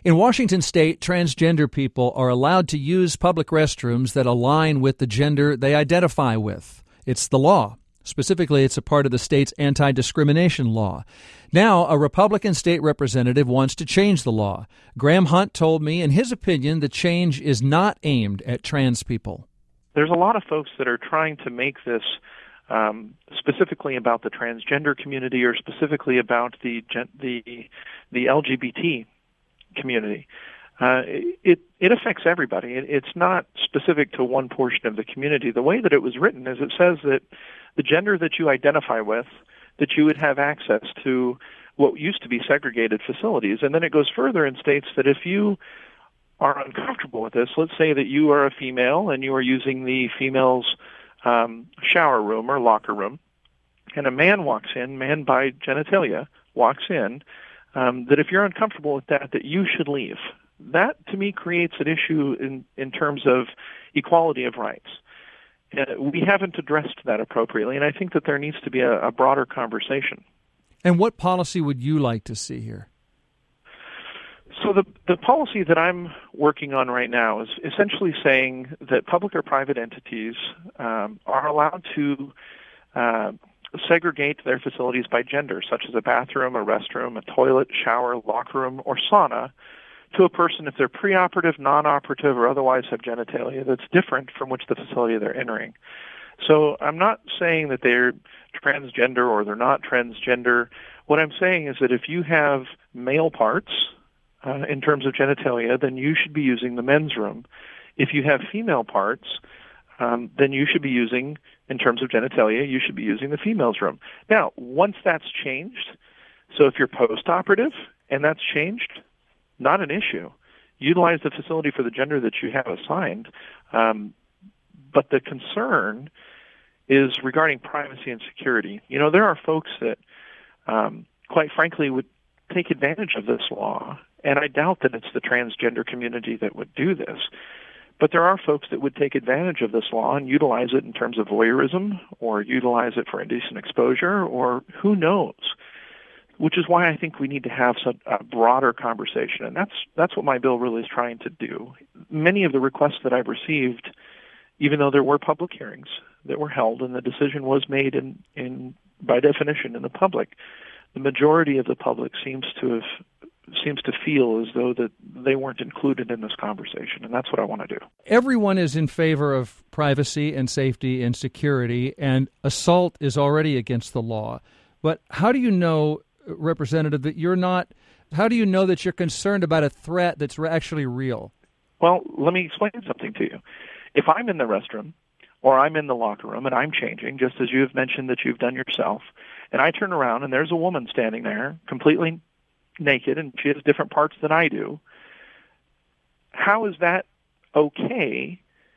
In Washington state, transgender people are allowed to use public restrooms that align with the gender they identify with. It's the law. Specifically, it's a part of the state's anti-discrimination law. Now, a Republican state representative wants to change the law. Graham Hunt told me, in his opinion, the change is not aimed at trans people. There's a lot of folks that are trying to make this specifically about the transgender community or specifically about the LGBT community. It affects everybody. It's not specific to one portion of the community. The way that it was written is it says that the gender that you identify with, that you would have access to what used to be segregated facilities. And then it goes further and states that if you are uncomfortable with this, let's say that you are a female and you are using the female's shower room or locker room, and a man walks in, man by genitalia walks in, that if you're uncomfortable with that you should leave. That, to me, creates an issue in terms of equality of rights. We haven't addressed that appropriately, and I think that there needs to be a broader conversation. And what policy would you like to see here? So the policy that I'm working on right now is essentially saying that public or private entities are allowed to segregate their facilities by gender, such as a bathroom, a restroom, a toilet, shower, locker room, or sauna, to a person if they're preoperative, non-operative, or otherwise have genitalia that's different from which the facility they're entering. So I'm not saying that they're transgender or they're not transgender. What I'm saying is that if you have male parts in terms of genitalia, then you should be using the men's room. If you have female parts, then you should be using, in terms of genitalia, you should be using the female's room. Now, once that's changed, so if you're post-operative and that's changed, not an issue. Utilize the facility for the gender that you have assigned. But the concern is regarding privacy and security. You know, there are folks that, quite frankly, would take advantage of this law, and I doubt that it's the transgender community that would do this. But there are folks that would take advantage of this law and utilize it in terms of voyeurism or utilize it for indecent exposure or who knows, which is why I think we need to have a broader conversation. And that's what my bill really is trying to do. Many of the requests that I've received, even though there were public hearings that were held and the decision was made in by definition in the public, the majority of the public seems to feel as though that they weren't included in this conversation, and that's what I want to do. Everyone is in favor of privacy and safety and security, and assault is already against the law. But how do you know, Representative, that you're not, how do you know that you're concerned about a threat that's actually real? Well, let me explain something to you. If I'm in the restroom or I'm in the locker room and I'm changing, just as you have mentioned that you've done yourself, and I turn around and there's a woman standing there completely naked and she has different parts than I do, how is that okay?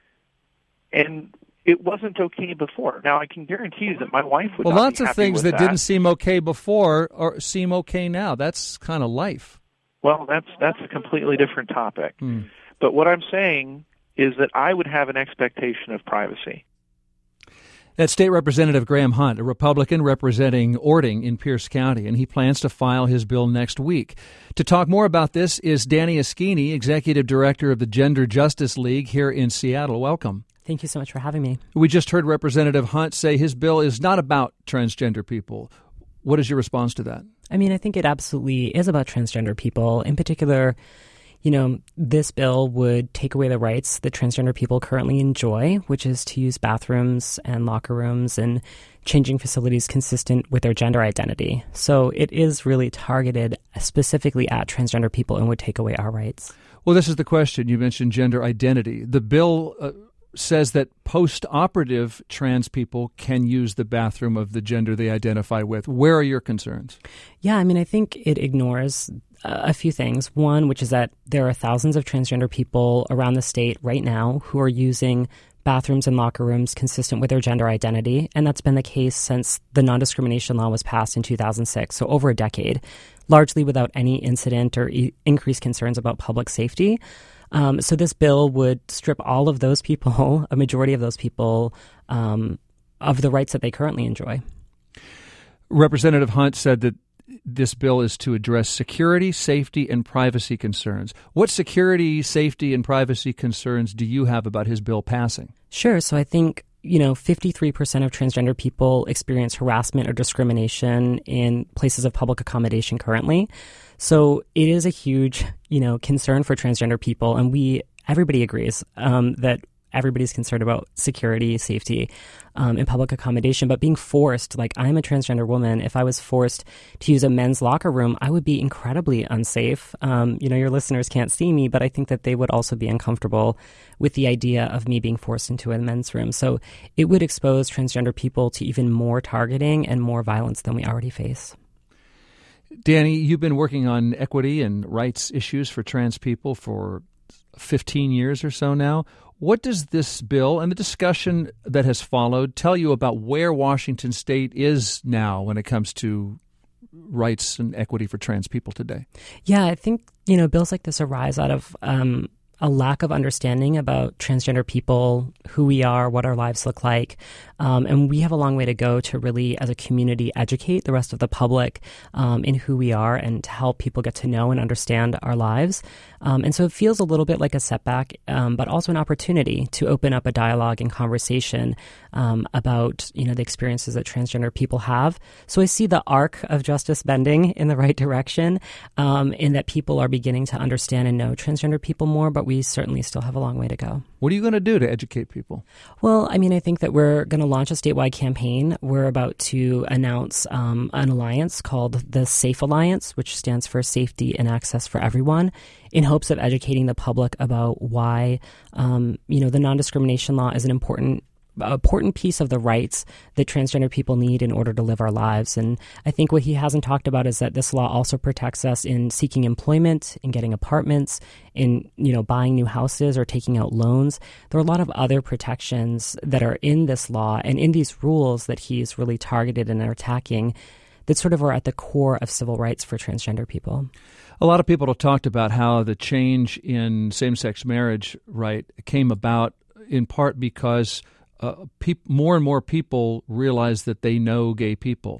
And it wasn't okay before. Now, I can guarantee you that my wife would not be happy with that. Well, lots of things that didn't seem okay before or seem okay now. That's kind of life. Well, that's a completely different topic. But what I'm saying is that I would have an expectation of privacy. That's State Representative Graham Hunt, a Republican representing Orting in Pierce County, and he plans to file his bill next week. To talk more about this is Danny Askini, Executive Director of the Gender Justice League here in Seattle. Welcome. Thank you so much for having me. We just heard Representative Hunt say his bill is not about transgender people. What is your response to that? I mean, I think it absolutely is about transgender people. In particular, you know, this bill would take away the rights that transgender people currently enjoy, which is to use bathrooms and locker rooms and changing facilities consistent with their gender identity. So it is really targeted specifically at transgender people and would take away our rights. Well, this is the question. You mentioned gender identity. The bill says that post-operative trans people can use the bathroom of the gender they identify with. Where are your concerns? Yeah, I mean, I think it ignores a few things. One, which is that there are thousands of transgender people around the state right now who are using bathrooms and locker rooms consistent with their gender identity, and that's been the case since the non-discrimination law was passed in 2006, so over a decade, largely without any incident or increased concerns about public safety. So this bill would strip all of those people, a majority of those people, of the rights that they currently enjoy. Representative Hunt said that this bill is to address security, safety, and privacy concerns. What security, safety, and privacy concerns do you have about his bill passing? Sure. So I think 53% of transgender people experience harassment or discrimination in places of public accommodation currently. So it is a huge, concern for transgender people. And everybody agrees that everybody's concerned about security, safety, in public accommodation. But being forced, like I'm a transgender woman, if I was forced to use a men's locker room, I would be incredibly unsafe. Your listeners can't see me, but I think that they would also be uncomfortable with the idea of me being forced into a men's room. So it would expose transgender people to even more targeting and more violence than we already face. Danny, you've been working on equity and rights issues for trans people for 15 years or so now. What does this bill and the discussion that has followed tell you about where Washington State is now when it comes to rights and equity for trans people today? Yeah, I think, bills like this arise out of a lack of understanding about transgender people, who we are, what our lives look like. And we have a long way to go to really, as a community, educate the rest of the public in who we are and to help people get to know and understand our lives. And so it feels a little bit like a setback, but also an opportunity to open up a dialogue and conversation about, the experiences that transgender people have. So I see the arc of justice bending in the right direction, in that people are beginning to understand and know transgender people more, but we certainly still have a long way to go. What are you going to do to educate people? Well, I think that we're going to launch a statewide campaign. We're about to announce an alliance called the SAFE Alliance, which stands for Safety and Access for Everyone, in hopes of educating the public about why, the non-discrimination law is an important piece of the rights that transgender people need in order to live our lives. And I think what he hasn't talked about is that this law also protects us in seeking employment, in getting apartments, in, buying new houses or taking out loans. There are a lot of other protections that are in this law and in these rules that he's really targeted and attacking that sort of are at the core of civil rights for transgender people. A lot of people have talked about how the change in same-sex marriage came about in part because more and more people realize that they know gay people.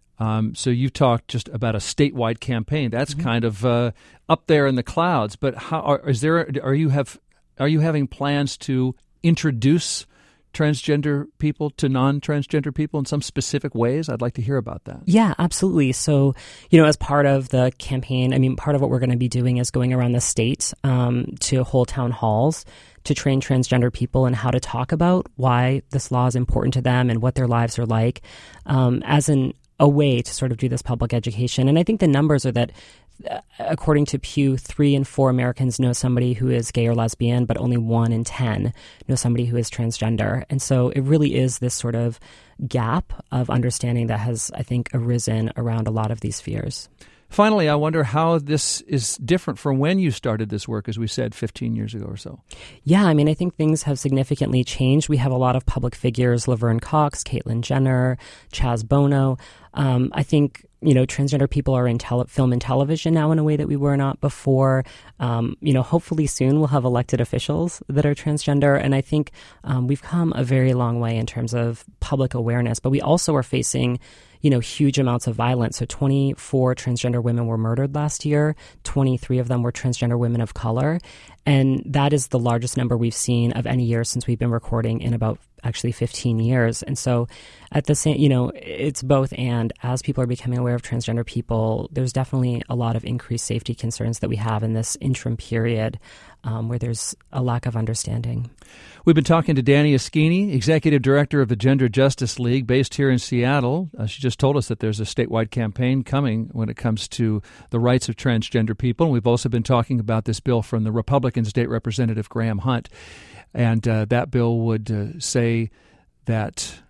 So you talked just about a statewide campaign. That's kind of up there in the clouds. But are you having plans to introduce transgender people to non-transgender people in some specific ways? I'd like to hear about that. Yeah, absolutely. So, as part of the campaign, part of what we're going to be doing is going around the state to hold town halls to train transgender people in how to talk about why this law is important to them and what their lives are like, as a way to sort of do this public education. And I think the numbers are that, according to Pew, 3 in 4 Americans know somebody who is gay or lesbian, but only 1 in 10 know somebody who is transgender. And so it really is this sort of gap of understanding that has, I think, arisen around a lot of these fears. Finally, I wonder how this is different from when you started this work, as we said, 15 years ago or so. Yeah, I think things have significantly changed. We have a lot of public figures, Laverne Cox, Caitlyn Jenner, Chaz Bono. I think, transgender people are in film and television now in a way that we were not before. Hopefully soon we'll have elected officials that are transgender. And I think we've come a very long way in terms of public awareness. But we also are facing huge amounts of violence. So 24 transgender women were murdered last year. 23 of them were transgender women of color. And that is the largest number we've seen of any year since we've been recording in about actually 15 years. And so at the same, it's both. And as people are becoming aware of transgender people, there's definitely a lot of increased safety concerns that we have in this interim period where there's a lack of understanding. We've been talking to Danny Askini, Executive Director of the Gender Justice League, based here in Seattle. She just told us that there's a statewide campaign coming when it comes to the rights of transgender people. And we've also been talking about this bill from the Republican State Representative Graham Hunt. And that bill would say that,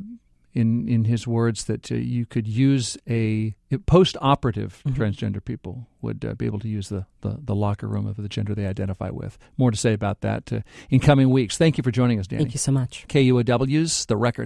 in his words, that you could use post-operative transgender people would be able to use the locker room of the gender they identify with. More to say about that in coming weeks. Thank you for joining us, Danny. Thank you so much. KUOW's The Record.